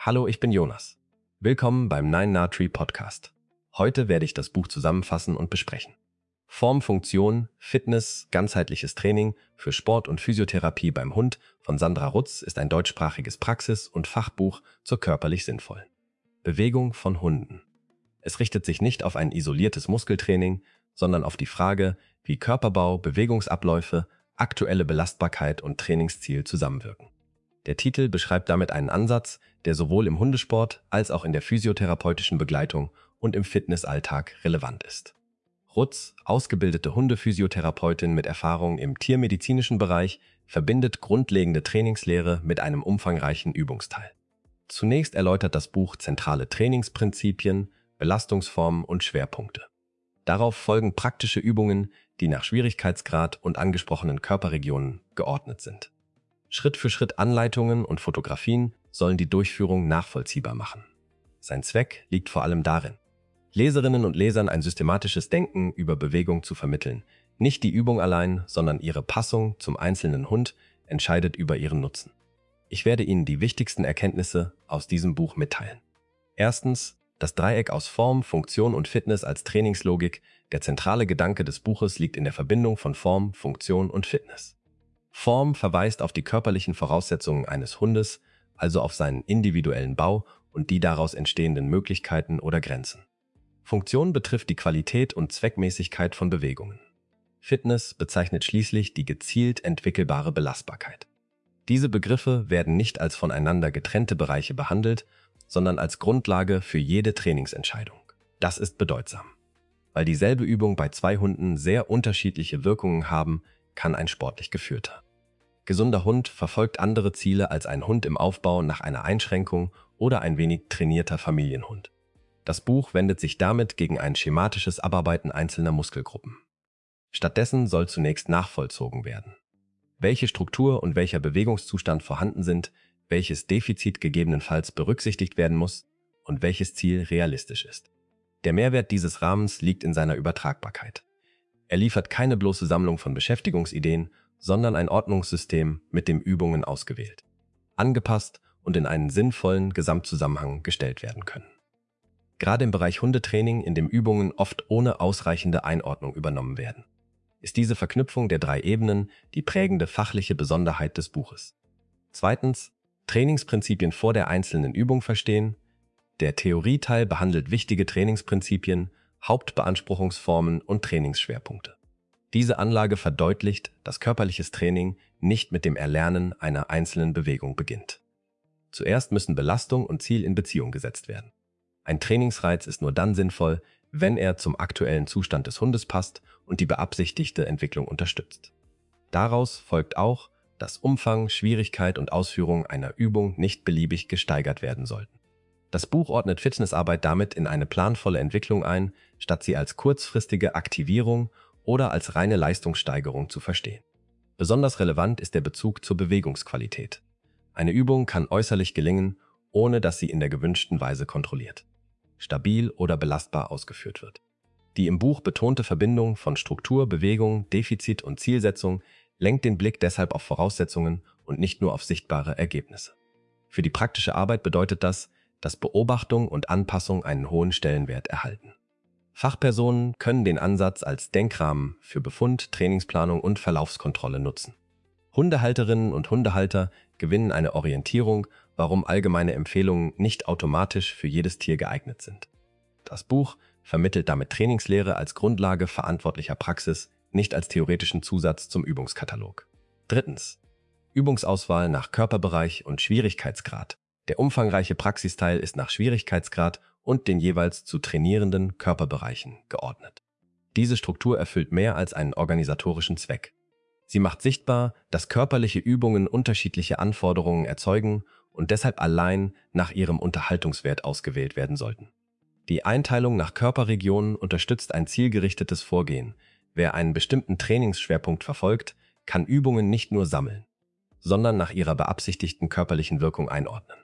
Hallo, ich bin Jonas. Willkommen beim 9na-Tree Podcast. Heute werde ich das Buch zusammenfassen und besprechen. Form, Funktion, Fitness, ganzheitliches Training für Sport und Physiotherapie beim Hund von Sandra Rutz ist ein deutschsprachiges Praxis- und Fachbuch zur körperlich Sinnvollen Bewegung von Hunden. Es richtet sich nicht auf ein isoliertes Muskeltraining, sondern auf die Frage, wie Körperbau, Bewegungsabläufe, aktuelle Belastbarkeit und Trainingsziel zusammenwirken. Der Titel beschreibt damit einen Ansatz, der sowohl im Hundesport als auch in der physiotherapeutischen Begleitung und im Fitnessalltag relevant ist. Rutz, ausgebildete Hundephysiotherapeutin mit Erfahrung im tiermedizinischen Bereich, verbindet grundlegende Trainingslehre mit einem umfangreichen Übungsteil. Zunächst erläutert das Buch zentrale Trainingsprinzipien, Belastungsformen und Schwerpunkte. Darauf folgen praktische Übungen, die nach Schwierigkeitsgrad und angesprochenen Körperregionen geordnet sind. Schritt für Schritt Anleitungen und Fotografien sollen die Durchführung nachvollziehbar machen. Sein Zweck liegt vor allem darin, Leserinnen und Lesern ein systematisches Denken über Bewegung zu vermitteln. Nicht die Übung allein, sondern ihre Passung zum einzelnen Hund entscheidet über ihren Nutzen. Ich werde Ihnen die wichtigsten Erkenntnisse aus diesem Buch mitteilen. Erstens, das Dreieck aus Form, Funktion und Fitness als Trainingslogik. Der zentrale Gedanke des Buches liegt in der Verbindung von Form, Funktion und Fitness. Form verweist auf die körperlichen Voraussetzungen eines Hundes, also auf seinen individuellen Bau und die daraus entstehenden Möglichkeiten oder Grenzen. Funktion betrifft die Qualität und Zweckmäßigkeit von Bewegungen. Fitness bezeichnet schließlich die gezielt entwickelbare Belastbarkeit. Diese Begriffe werden nicht als voneinander getrennte Bereiche behandelt, sondern als Grundlage für jede Trainingsentscheidung. Das ist bedeutsam. Weil dieselbe Übung bei zwei Hunden sehr unterschiedliche Wirkungen haben, kann ein sportlich geführter gesunder Hund verfolgt andere Ziele als ein Hund im Aufbau nach einer Einschränkung oder ein wenig trainierter Familienhund. Das Buch wendet sich damit gegen ein schematisches Abarbeiten einzelner Muskelgruppen. Stattdessen soll zunächst nachvollzogen werden, welche Struktur und welcher Bewegungszustand vorhanden sind, welches Defizit gegebenenfalls berücksichtigt werden muss und welches Ziel realistisch ist. Der Mehrwert dieses Rahmens liegt in seiner Übertragbarkeit. Er liefert keine bloße Sammlung von Beschäftigungsideen, sondern ein Ordnungssystem, mit dem Übungen ausgewählt, angepasst und in einen sinnvollen Gesamtzusammenhang gestellt werden können. Gerade im Bereich Hundetraining, in dem Übungen oft ohne ausreichende Einordnung übernommen werden, ist diese Verknüpfung der drei Ebenen die prägende fachliche Besonderheit des Buches. Zweitens, Trainingsprinzipien vor der einzelnen Übung verstehen. Der Theorieteil behandelt wichtige Trainingsprinzipien, Hauptbeanspruchungsformen und Trainingsschwerpunkte. Diese Anlage verdeutlicht, dass körperliches Training nicht mit dem Erlernen einer einzelnen Bewegung beginnt. Zuerst müssen Belastung und Ziel in Beziehung gesetzt werden. Ein Trainingsreiz ist nur dann sinnvoll, wenn er zum aktuellen Zustand des Hundes passt und die beabsichtigte Entwicklung unterstützt. Daraus folgt auch, dass Umfang, Schwierigkeit und Ausführung einer Übung nicht beliebig gesteigert werden sollten. Das Buch ordnet Fitnessarbeit damit in eine planvolle Entwicklung ein, statt sie als kurzfristige Aktivierung oder als reine Leistungssteigerung zu verstehen. Besonders relevant ist der Bezug zur Bewegungsqualität. Eine Übung kann äußerlich gelingen, ohne dass sie in der gewünschten Weise kontrolliert, stabil oder belastbar ausgeführt wird. Die im Buch betonte Verbindung von Struktur, Bewegung, Defizit und Zielsetzung lenkt den Blick deshalb auf Voraussetzungen und nicht nur auf sichtbare Ergebnisse. Für die praktische Arbeit bedeutet das, dass Beobachtung und Anpassung einen hohen Stellenwert erhalten. Fachpersonen können den Ansatz als Denkrahmen für Befund, Trainingsplanung und Verlaufskontrolle nutzen. Hundehalterinnen und Hundehalter gewinnen eine Orientierung, warum allgemeine Empfehlungen nicht automatisch für jedes Tier geeignet sind. Das Buch vermittelt damit Trainingslehre als Grundlage verantwortlicher Praxis, nicht als theoretischen Zusatz zum Übungskatalog. Drittens. Übungsauswahl nach Körperbereich und Schwierigkeitsgrad. Der umfangreiche Praxisteil ist nach Schwierigkeitsgrad und den jeweils zu trainierenden Körperbereichen geordnet. Diese Struktur erfüllt mehr als einen organisatorischen Zweck. Sie macht sichtbar, dass körperliche Übungen unterschiedliche Anforderungen erzeugen und deshalb allein nach ihrem Unterhaltungswert ausgewählt werden sollten. Die Einteilung nach Körperregionen unterstützt ein zielgerichtetes Vorgehen. Wer einen bestimmten Trainingsschwerpunkt verfolgt, kann Übungen nicht nur sammeln, sondern nach ihrer beabsichtigten körperlichen Wirkung einordnen.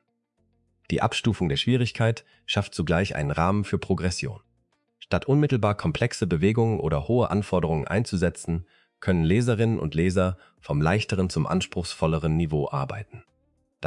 Die Abstufung der Schwierigkeit schafft zugleich einen Rahmen für Progression. Statt unmittelbar komplexe Bewegungen oder hohe Anforderungen einzusetzen, können Leserinnen und Leser vom leichteren zum anspruchsvolleren Niveau arbeiten. Das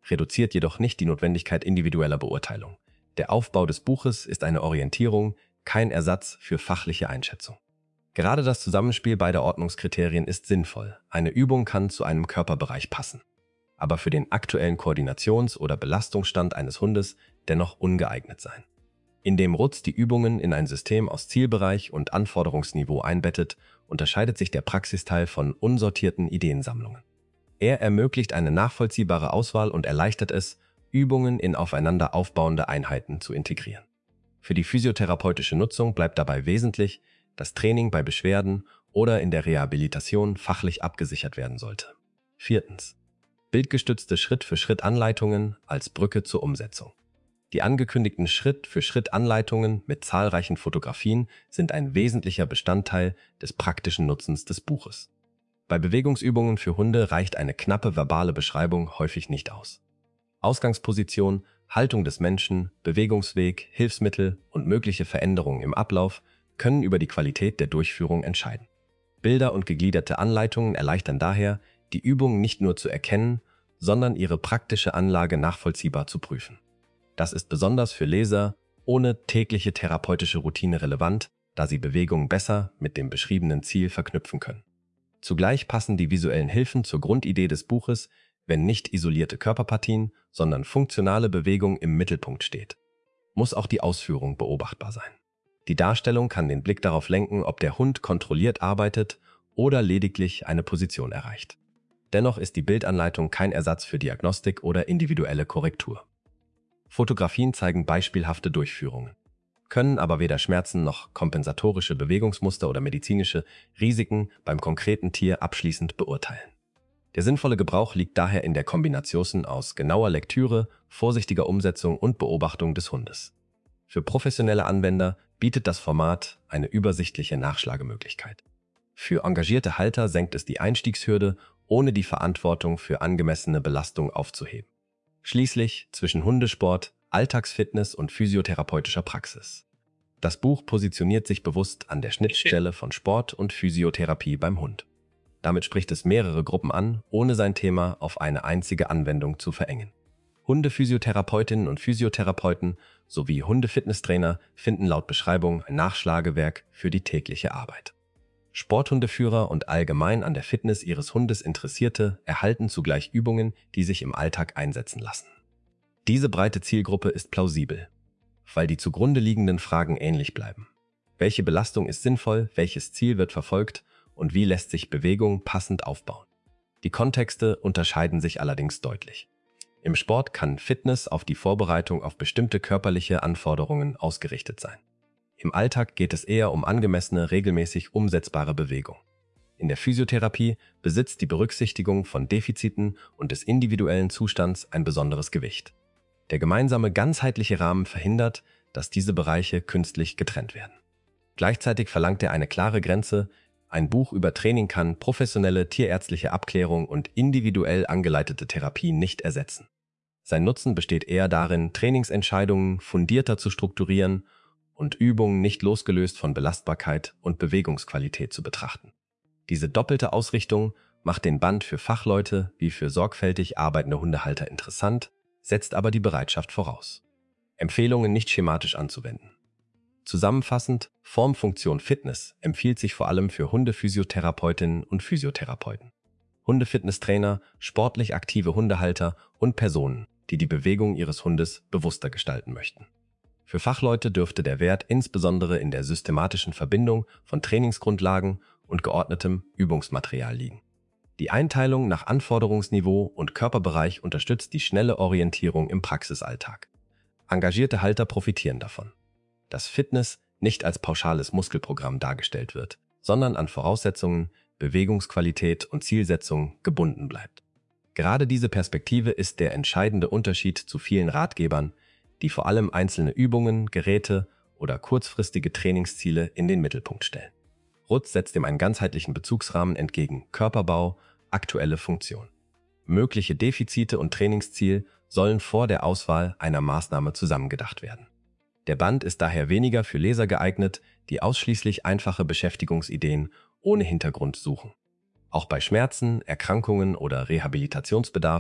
reduziert jedoch nicht die Notwendigkeit individueller Beurteilung. Der Aufbau des Buches ist eine Orientierung, kein Ersatz für fachliche Einschätzung. Gerade das Zusammenspiel beider Ordnungskriterien ist sinnvoll. Eine Übung kann zu einem Körperbereich passen, aber für den aktuellen Koordinations- oder Belastungsstand eines Hundes dennoch ungeeignet sein. Indem Rutz die Übungen in ein System aus Zielbereich und Anforderungsniveau einbettet, unterscheidet sich der Praxisteil von unsortierten Ideensammlungen. Er ermöglicht eine nachvollziehbare Auswahl und erleichtert es, Übungen in aufeinander aufbauende Einheiten zu integrieren. Für die physiotherapeutische Nutzung bleibt dabei wesentlich, dass Training bei Beschwerden oder in der Rehabilitation fachlich abgesichert werden sollte. 4. Bildgestützte Schritt-für-Schritt-Anleitungen als Brücke zur Umsetzung. Die angekündigten Schritt-für-Schritt-Anleitungen mit zahlreichen Fotografien sind ein wesentlicher Bestandteil des praktischen Nutzens des Buches. Bei Bewegungsübungen für Hunde reicht eine knappe verbale Beschreibung häufig nicht aus. Ausgangsposition, Haltung des Menschen, Bewegungsweg, Hilfsmittel und mögliche Veränderungen im Ablauf können über die Qualität der Durchführung entscheiden. Bilder und gegliederte Anleitungen erleichtern daher, die Übungen nicht nur zu erkennen, sondern ihre praktische Anlage nachvollziehbar zu prüfen. Das ist besonders für Leser ohne tägliche therapeutische Routine relevant, da sie Bewegungen besser mit dem beschriebenen Ziel verknüpfen können. Zugleich passen die visuellen Hilfen zur Grundidee des Buches, wenn nicht isolierte Körperpartien, sondern funktionale Bewegung im Mittelpunkt steht. Muss auch die Ausführung beobachtbar sein. Die Darstellung kann den Blick darauf lenken, ob der Hund kontrolliert arbeitet oder lediglich eine Position erreicht. Dennoch ist die Bildanleitung kein Ersatz für Diagnostik oder individuelle Korrektur. Fotografien zeigen beispielhafte Durchführungen, können aber weder Schmerzen noch kompensatorische Bewegungsmuster oder medizinische Risiken beim konkreten Tier abschließend beurteilen. Der sinnvolle Gebrauch liegt daher in der Kombination aus genauer Lektüre, vorsichtiger Umsetzung und Beobachtung des Hundes. Für professionelle Anwender bietet das Format eine übersichtliche Nachschlagemöglichkeit. Für engagierte Halter senkt es die Einstiegshürde, ohne die Verantwortung für angemessene Belastung aufzuheben. Schließlich zwischen Hundesport, Alltagsfitness und physiotherapeutischer Praxis. Das Buch positioniert sich bewusst an der Schnittstelle von Sport und Physiotherapie beim Hund. Damit spricht es mehrere Gruppen an, ohne sein Thema auf eine einzige Anwendung zu verengen. Hundephysiotherapeutinnen und Physiotherapeuten sowie Hundefitnesstrainer finden laut Beschreibung ein Nachschlagewerk für die tägliche Arbeit. Sporthundeführer und allgemein an der Fitness ihres Hundes Interessierte erhalten zugleich Übungen, die sich im Alltag einsetzen lassen. Diese breite Zielgruppe ist plausibel, weil die zugrunde liegenden Fragen ähnlich bleiben. Welche Belastung ist sinnvoll, welches Ziel wird verfolgt und wie lässt sich Bewegung passend aufbauen? Die Kontexte unterscheiden sich allerdings deutlich. Im Sport kann Fitness auf die Vorbereitung auf bestimmte körperliche Anforderungen ausgerichtet sein. Im Alltag geht es eher um angemessene, regelmäßig umsetzbare Bewegung. In der Physiotherapie besitzt die Berücksichtigung von Defiziten und des individuellen Zustands ein besonderes Gewicht. Der gemeinsame ganzheitliche Rahmen verhindert, dass diese Bereiche künstlich getrennt werden. Gleichzeitig verlangt er eine klare Grenze. Ein Buch über Training kann professionelle tierärztliche Abklärung und individuell angeleitete Therapie nicht ersetzen. Sein Nutzen besteht eher darin, Trainingsentscheidungen fundierter zu strukturieren und Übungen nicht losgelöst von Belastbarkeit und Bewegungsqualität zu betrachten. Diese doppelte Ausrichtung macht den Band für Fachleute wie für sorgfältig arbeitende Hundehalter interessant, setzt aber die Bereitschaft voraus, Empfehlungen nicht schematisch anzuwenden. Zusammenfassend, Form, Funktion, Fitness empfiehlt sich vor allem für Hundephysiotherapeutinnen und Physiotherapeuten, Hundefitnesstrainer, sportlich aktive Hundehalter und Personen, die die Bewegung ihres Hundes bewusster gestalten möchten. Für Fachleute dürfte der Wert insbesondere in der systematischen Verbindung von Trainingsgrundlagen und geordnetem Übungsmaterial liegen. Die Einteilung nach Anforderungsniveau und Körperbereich unterstützt die schnelle Orientierung im Praxisalltag. Engagierte Halter profitieren davon, dass Fitness nicht als pauschales Muskelprogramm dargestellt wird, sondern an Voraussetzungen, Bewegungsqualität und Zielsetzung gebunden bleibt. Gerade diese Perspektive ist der entscheidende Unterschied zu vielen Ratgebern, die vor allem einzelne Übungen, Geräte oder kurzfristige Trainingsziele in den Mittelpunkt stellen. Rutz setzt dem einen ganzheitlichen Bezugsrahmen entgegen: Körperbau, aktuelle Funktion. Mögliche Defizite und Trainingsziel sollen vor der Auswahl einer Maßnahme zusammengedacht werden. Der Band ist daher weniger für Leser geeignet, die ausschließlich einfache Beschäftigungsideen ohne Hintergrund suchen. Auch bei Schmerzen, Erkrankungen oder Rehabilitationsbedarf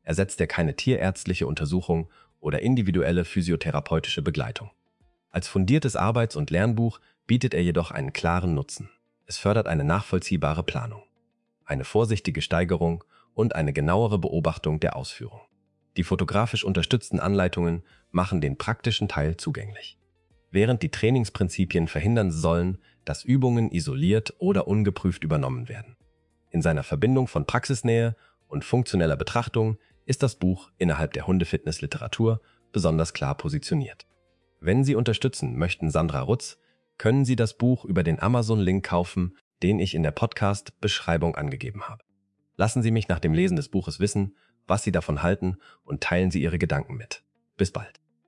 ersetzt er keine tierärztliche Untersuchung oder individuelle physiotherapeutische Begleitung. Als fundiertes Arbeits- und Lernbuch bietet er jedoch einen klaren Nutzen. Es fördert eine nachvollziehbare Planung, eine vorsichtige Steigerung und eine genauere Beobachtung der Ausführung. Die fotografisch unterstützten Anleitungen machen den praktischen Teil zugänglich, während die Trainingsprinzipien verhindern sollen, dass Übungen isoliert oder ungeprüft übernommen werden. In seiner Verbindung von Praxisnähe und funktioneller Betrachtung ist das Buch innerhalb der Hundefitness-Literatur besonders klar positioniert. Wenn Sie unterstützen möchten Sandra Rutz, können Sie das Buch über den Amazon-Link kaufen, den ich in der Podcast-Beschreibung angegeben habe. Lassen Sie mich nach dem Lesen des Buches wissen, was Sie davon halten und teilen Sie Ihre Gedanken mit. Bis bald.